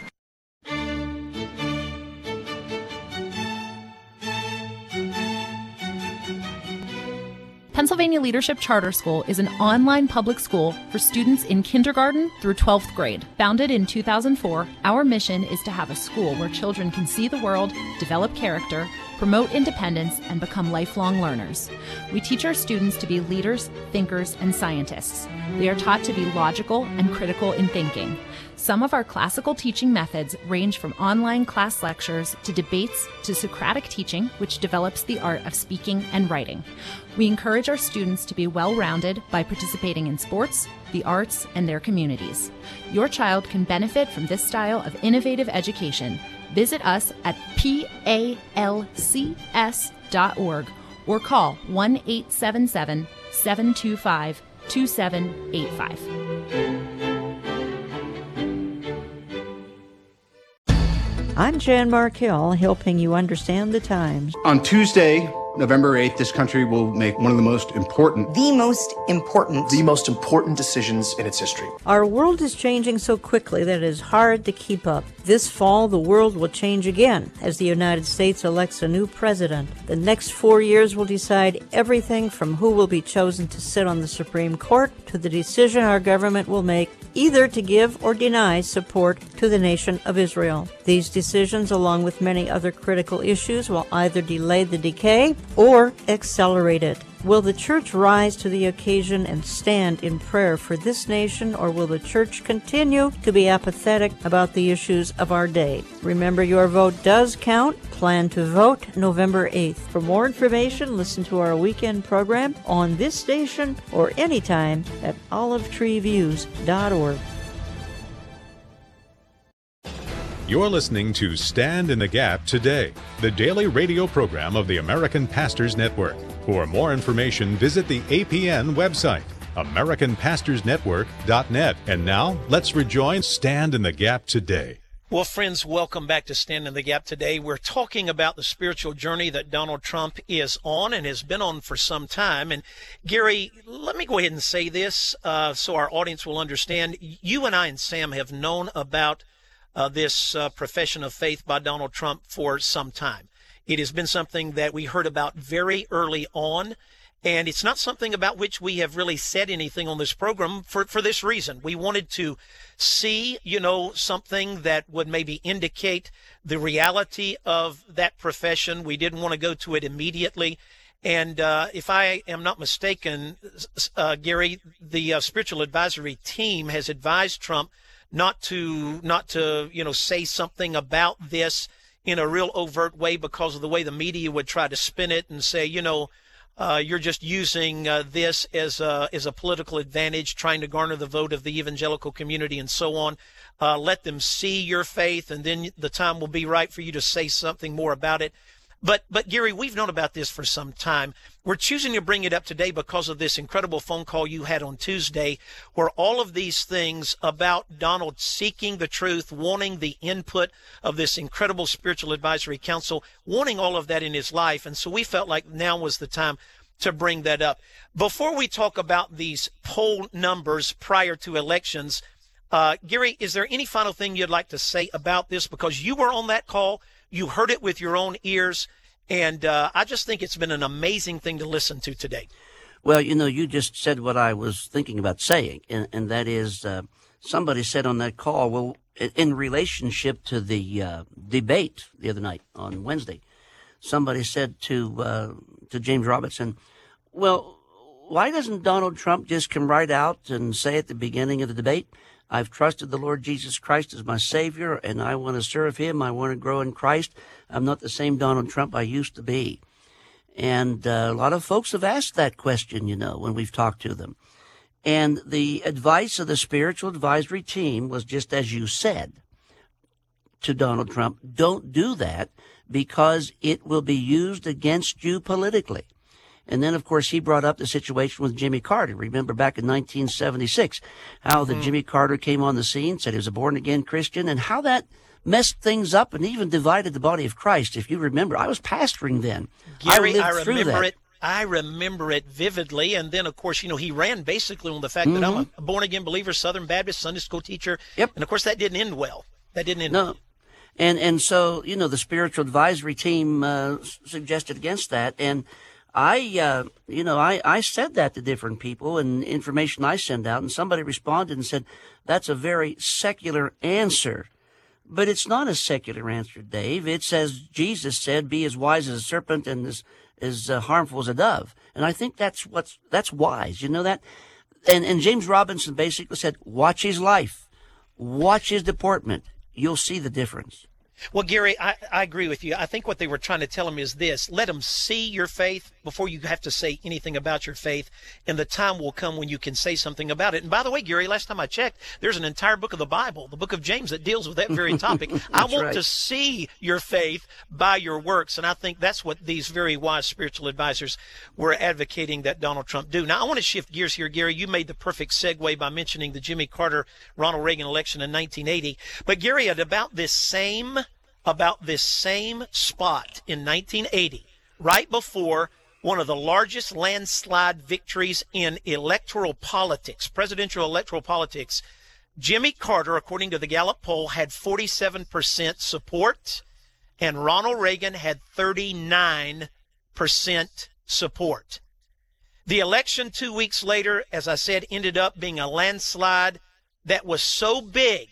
Pennsylvania Leadership Charter School is an online public school for students in kindergarten through twelfth grade. Founded in two thousand four, our mission is to have a school where children can see the world, develop character, promote independence, and become lifelong learners. We teach our students to be leaders, thinkers, and scientists. They are taught to be logical and critical in thinking. Some of our classical teaching methods range from online class lectures to debates to Socratic teaching, which develops the art of speaking and writing. We encourage our students to be well-rounded by participating in sports, the arts, and their communities. Your child can benefit from this style of innovative education. Visit us at P A L C S dot org or call one eight seven seven, seven two five, two seven eight five. I'm Jan Markell, helping you understand the times. On Tuesday, November eighth, this country will make one of the most important... The most important... The most important decisions in its history. Our world is changing so quickly that it is hard to keep up. This fall, the world will change again as the United States elects a new president. The next four years will decide everything from who will be chosen to sit on the Supreme Court to the decision our government will make either to give or deny support to the nation of Israel. These decisions, along with many other critical issues, will either delay the decay or accelerate it. Will the church rise to the occasion and stand in prayer for this nation, or will the church continue to be apathetic about the issues of our day? Remember, your vote does count. Plan to vote November eighth. For more information, listen to our weekend program on this station or anytime at olive tree views dot org. You're listening to Stand in the Gap Today, the daily radio program of the American Pastors Network. For more information, visit the A P N website, american pastors network dot net. And now, let's rejoin Stand in the Gap Today. Well, friends, welcome back to Stand in the Gap today. We're talking about the spiritual journey that Donald Trump is on and has been on for some time. And Gary, let me go ahead and say this uh, so our audience will understand. You and I and Sam have known about uh, this uh, profession of faith by Donald Trump for some time. It has been something that we heard about very early on. And it's not something about which we have really said anything on this program for, for this reason. We wanted to see, you know, something that would maybe indicate the reality of that profession. We didn't want to go to it immediately. And uh, if I am not mistaken, uh, Gary, the uh, spiritual advisory team has advised Trump not to, not to, you know, say something about this in a real overt way because of the way the media would try to spin it and say, you know, Uh, you're just using uh, this as a, as a political advantage, trying to garner the vote of the evangelical community and so on. Uh, let them see your faith, and then the time will be right for you to say something more about it. But, but Gary, we've known about this for some time. We're choosing to bring it up today because of this incredible phone call you had on Tuesday, where all of these things about Donald seeking the truth, wanting the input of this incredible spiritual advisory council, wanting all of that in his life. And so we felt like now was the time to bring that up. Before we talk about these poll numbers prior to elections, uh, Gary, is there any final thing you'd like to say about this? Because you were on that call. You heard it with your own ears, and uh, I just think it's been an amazing thing to listen to today. Well, you know, you just said what I was thinking about saying, and, and that is uh, somebody said on that call, well, in relationship to the uh, debate the other night on Wednesday, somebody said to uh, to James Robinson, well, why doesn't Donald Trump just come right out and say at the beginning of the debate, I've trusted the Lord Jesus Christ as my Savior, and I want to serve Him. I want to grow in Christ. I'm not the same Donald Trump I used to be. And uh, a lot of folks have asked that question, you know, when we've talked to them. And the advice of the spiritual advisory team was just as you said to Donald Trump, don't do that because it will be used against you politically. And then, of course, he brought up the situation with Jimmy Carter. Remember back in nineteen seventy-six, how the mm. Jimmy Carter came on the scene, said he was a born-again Christian, and how that messed things up and even divided the body of Christ. If you remember, I was pastoring then. Gary, I, I remember it. I remember it vividly. And then, of course, you know, he ran basically on the fact mm-hmm. that I'm a born-again believer, Southern Baptist, Sunday school teacher. Yep. And, of course, that didn't end well. That didn't end no. well. And, and so, you know, the spiritual advisory team uh, suggested against that. And I, uh, you know, I, I said that to different people and information I send out, and somebody responded and said, that's a very secular answer. But it's not a secular answer, Dave. It says, Jesus said, be as wise as a serpent and as, as uh, harmful as a dove. And I think that's what's, that's wise. You know that? And, and James Robinson basically said, watch his life, watch his deportment. You'll see the difference. Well, Gary, I, I agree with you. I think what they were trying to tell him is this. Let them see your faith before you have to say anything about your faith, and the time will come when you can say something about it. And by the way, Gary, last time I checked, there's an entire book of the Bible, the book of James, that deals with that very topic. I want right. to see your faith by your works, and I think that's what these very wise spiritual advisors were advocating that Donald Trump do. Now, I want to shift gears here, Gary. You made the perfect segue by mentioning the Jimmy Carter-Ronald Reagan election in nineteen eighty. But, Gary, at about this same about this same spot in nineteen eighty, right before one of the largest landslide victories in electoral politics, presidential electoral politics, Jimmy Carter, according to the Gallup poll, had forty-seven percent support, and Ronald Reagan had thirty-nine percent support. The election two weeks later, as I said, ended up being a landslide that was so big,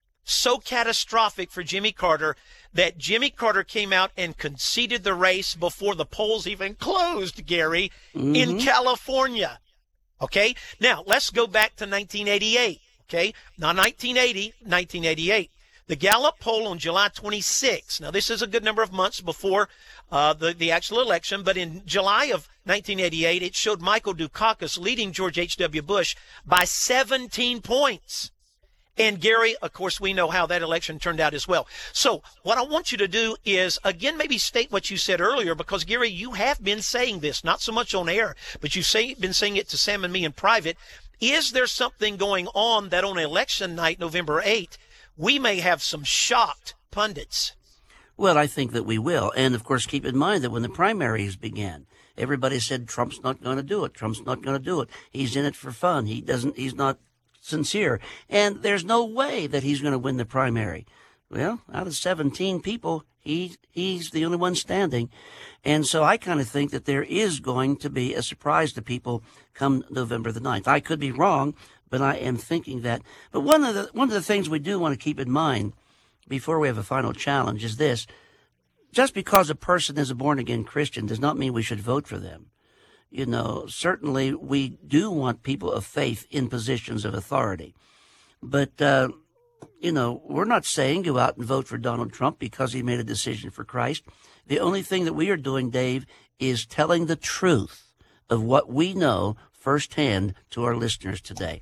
so catastrophic for Jimmy Carter, that Jimmy Carter came out and conceded the race before the polls even closed, Gary, mm-hmm. in California. Okay? Now, let's go back to nineteen eighty-eight. Okay? Now, nineteen eighty, nineteen eighty-eight. The Gallup poll on July twenty-sixth. Now, this is a good number of months before uh, the, the actual election, but in July of nineteen eighty-eight, it showed Michael Dukakis leading George H W. Bush by seventeen points. And, Gary, of course, we know how that election turned out as well. So what I want you to do is, again, maybe state what you said earlier, because, Gary, you have been saying this, not so much on air, but you've say, been saying it to Sam and me in private. Is there something going on that on election night, November eighth, we may have some shocked pundits. Well, I think that we will. And, of course, keep in mind that when the primaries began, everybody said Trump's not going to do it. Trump's not going to do it. He's in it for fun. He doesn't, he's not sincere. And there's no way that he's going to win the primary. Well, out of seventeen people, he, he's the only one standing. And so I kind of think that there is going to be a surprise to people come November the ninth. I could be wrong, but I am thinking that. But one of the, one of the things we do want to keep in mind before we have a final challenge is this. Just because a person is a born-again Christian does not mean we should vote for them. You know, certainly we do want people of faith in positions of authority. But, uh, you know, we're not saying go out and vote for Donald Trump because he made a decision for Christ. The only thing that we are doing, Dave, is telling the truth of what we know firsthand to our listeners today.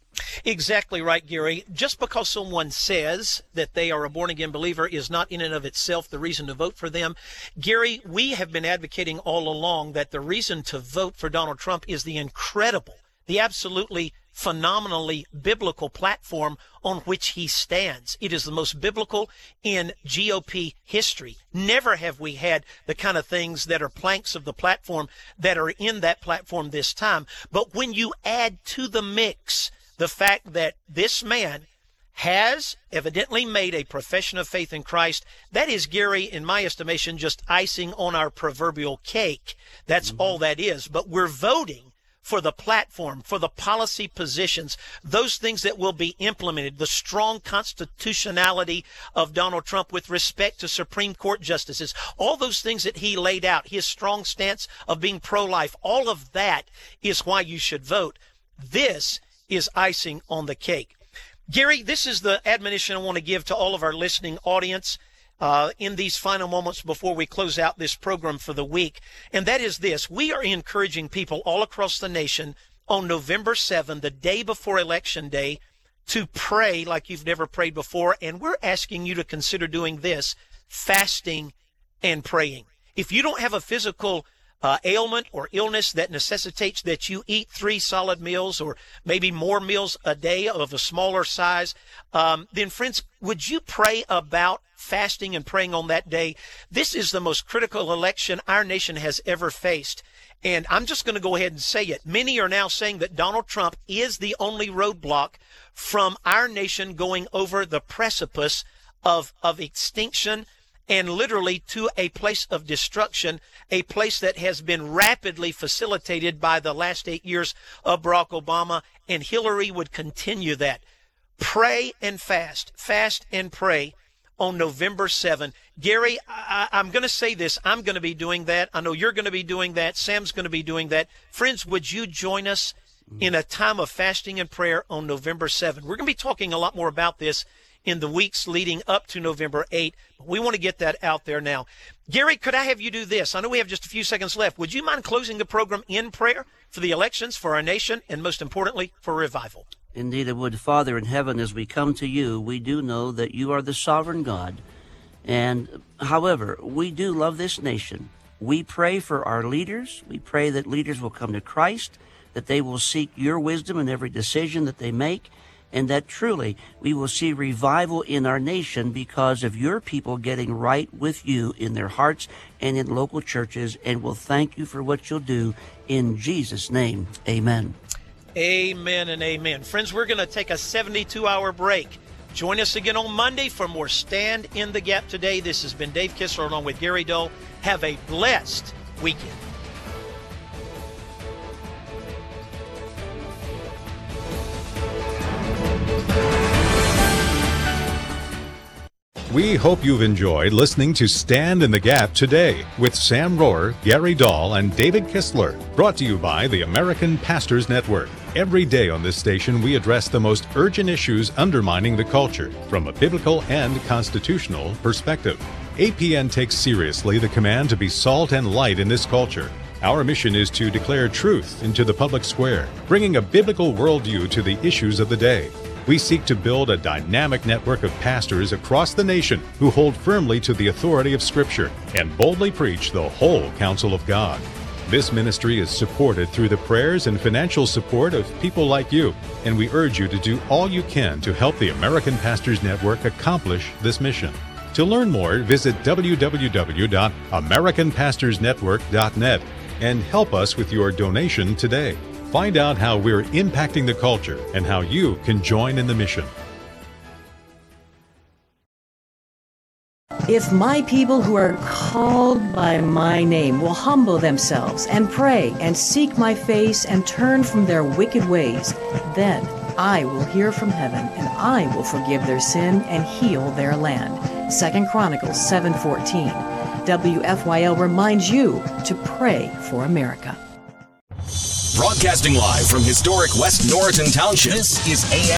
Exactly right, Gary. Just because someone says that they are a born-again believer is not in and of itself the reason to vote for them. Gary, we have been advocating all along that the reason to vote for Donald Trump is the incredible, the absolutely phenomenally biblical platform on which he stands. It is the most biblical in G O P history. Never have we had the kind of things that are planks of the platform that are in that platform this time. But when you add to the mix the fact that this man has evidently made a profession of faith in Christ, that is, Gary, in my estimation, just icing on our proverbial cake. That's mm-hmm. all that is. But we're voting for the platform, for the policy positions, those things that will be implemented, the strong constitutionality of Donald Trump with respect to Supreme Court justices, all those things that he laid out, his strong stance of being pro-life, all of that is why you should vote. This is icing on the cake. Gary, this is the admonition I want to give to all of our listening audience uh, in these final moments before we close out this program for the week. And that is this. We are encouraging people all across the nation on November seventh, the day before Election Day, to pray like you've never prayed before. And we're asking you to consider doing this, fasting and praying. If you don't have a physical Uh, ailment or illness that necessitates that you eat three solid meals or maybe more meals a day of a smaller size, um, then friends, would you pray about fasting and praying on that day? This is the most critical election our nation has ever faced. And I'm just going to go ahead and say it. Many are now saying that Donald Trump is the only roadblock from our nation going over the precipice of, of extinction and literally to a place of destruction, a place that has been rapidly facilitated by the last eight years of Barack Obama, and Hillary would continue that. Pray and fast, fast and pray on November seventh. Gary, I, I'm going to say this. I'm going to be doing that. I know you're going to be doing that. Sam's going to be doing that. Friends, would you join us in a time of fasting and prayer on November seventh? We're going to be talking a lot more about this in the weeks leading up to November eighth. But we want to get that out there now. Gary, could I have you do this? I know we have just a few seconds left. Would you mind closing the program in prayer for the elections, for our nation, and most importantly, for revival? Indeed, I would. Father in heaven, as we come to you, we do know that you are the sovereign God. And however, we do love this nation. We pray for our leaders. We pray that leaders will come to Christ, that they will seek your wisdom in every decision that they make, and that truly we will see revival in our nation because of your people getting right with you in their hearts and in local churches. And we'll thank you for what you'll do in Jesus' name. Amen. Amen and amen. Friends, we're going to take a seventy-two hour break. Join us again on Monday for more Stand in the Gap today. This has been Dave Kistler along with Gary Dole. Have a blessed weekend. We hope you've enjoyed listening to Stand in the Gap today with Sam Rohrer, Gary Dahl, and David Kistler, brought to you by the American Pastors Network. Every day on this station, we address the most urgent issues undermining the culture from a biblical and constitutional perspective. A P N takes seriously the command to be salt and light in this culture. Our mission is to declare truth into the public square, bringing a biblical worldview to the issues of the day. We seek to build a dynamic network of pastors across the nation who hold firmly to the authority of Scripture and boldly preach the whole counsel of God. This ministry is supported through the prayers and financial support of people like you, and we urge you to do all you can to help the American Pastors Network accomplish this mission. To learn more, visit w w w dot american pastors network dot net and help us with your donation today. Find out how we're impacting the culture and how you can join in the mission. If my people who are called by my name will humble themselves and pray and seek my face and turn from their wicked ways, then I will hear from heaven and I will forgive their sin and heal their land. Second Chronicles seven fourteen. W F Y L reminds you to pray for America. Broadcasting live from historic West Norriton Township, this is A M